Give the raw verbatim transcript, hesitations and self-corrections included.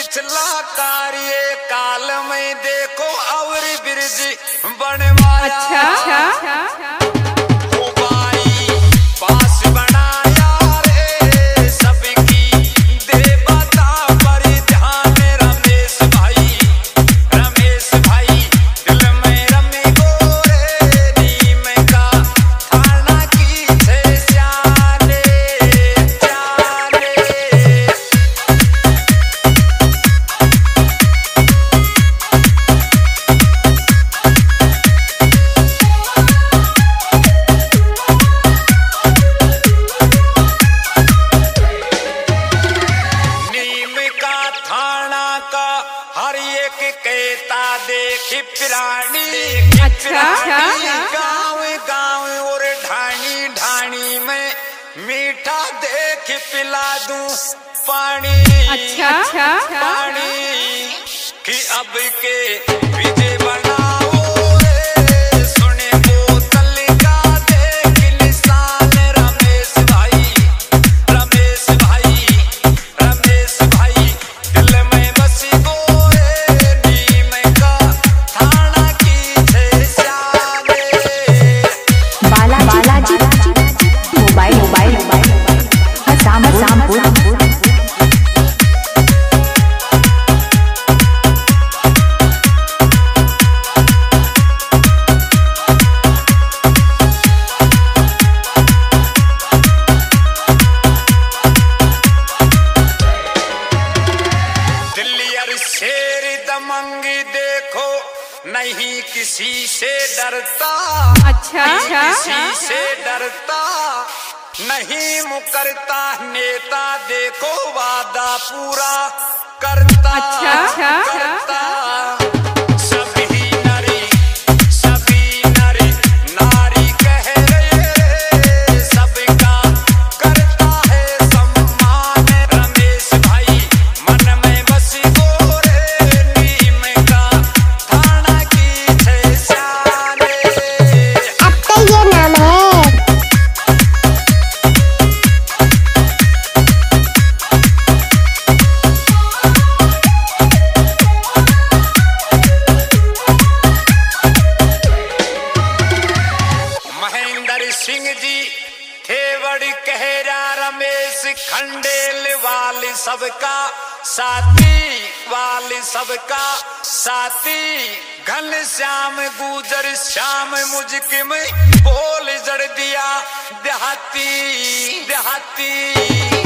पिछला कार्य काल में देखो और ब्रिज बनवाया। अच्छा, अच्छा। हर एक कहता देखी प्राणी। अच्छा, गाँव गाँव और ढाणी ढाणी में मीठा देख पिला दूं पानी। अच्छा, अच्छा। पानी कि अब के विजय बना शेर दमंगी देखो नहीं किसी से डरता। अच्छा, किसी से डरता नहीं मुकरता। नेता देखो वादा पूरा करता। अच्छा, अच्छा। करता। सिंह जी थे बड़ी कहरा रमेश खंडेल वाली सबका साथी। वाली सबका साथी घन श्याम गुजर श्याम मुझके में बोल जड़ दिया देहाती। देहाती